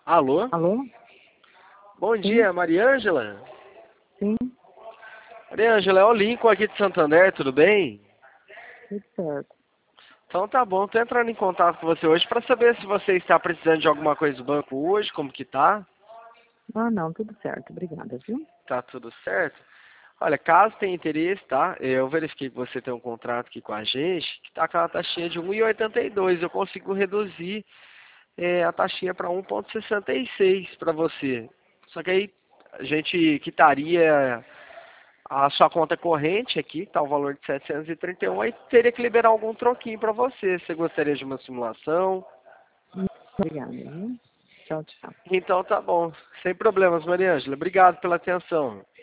Alô? Alô? Bom Sim, dia, Mariângela. sim, Mariângela, é o Lincoln aqui de Santander, tudo bem? tudo certo. Então tá bom, tô entrando em contato com você hoje para saber se você está precisando de alguma coisa do banco hoje, como que tá? Ah, não, tudo certo, obrigada, viu? Tá tudo certo? Olha, caso tenha interesse, tá? Eu verifiquei que você tem um contrato aqui com a gente, que tá com a taxinha de 1,82. Eu consigo reduzir a taxinha para 1,66 para você. Só que aí a gente quitaria a sua conta corrente aqui, tá o valor de 731, aí teria que liberar algum troquinho para você. Você gostaria de uma simulação? Obrigada, viu? Tchau, tchau. Então tá bom. Sem problemas, Mariângela. Obrigado pela atenção.